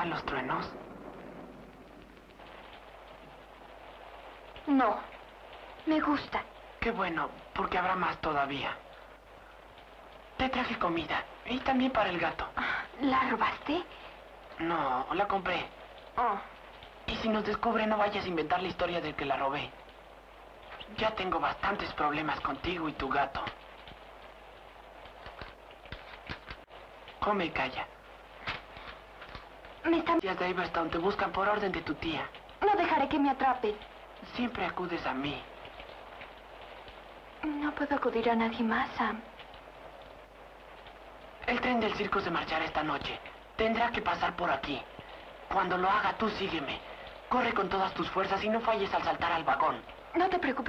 gustan los truenos? No, me gusta. Qué bueno, porque habrá más todavía. Te traje comida, y también para el gato. ¿La robaste? No, la compré. Oh. Y si nos descubre, no vayas a inventar la historia del que la robé. Ya tengo bastantes problemas contigo y tu gato. Come y calla. Me están... Días de Iverstown te buscan por orden de tu tía. No dejaré que me atrapen. Siempre acudes a mí. No puedo acudir a nadie más, Sam. El tren del circo se marchará esta noche. Tendrá que pasar por aquí. Cuando lo haga, tú sígueme. Corre con todas tus fuerzas y no falles al saltar al vagón. No te preocupes.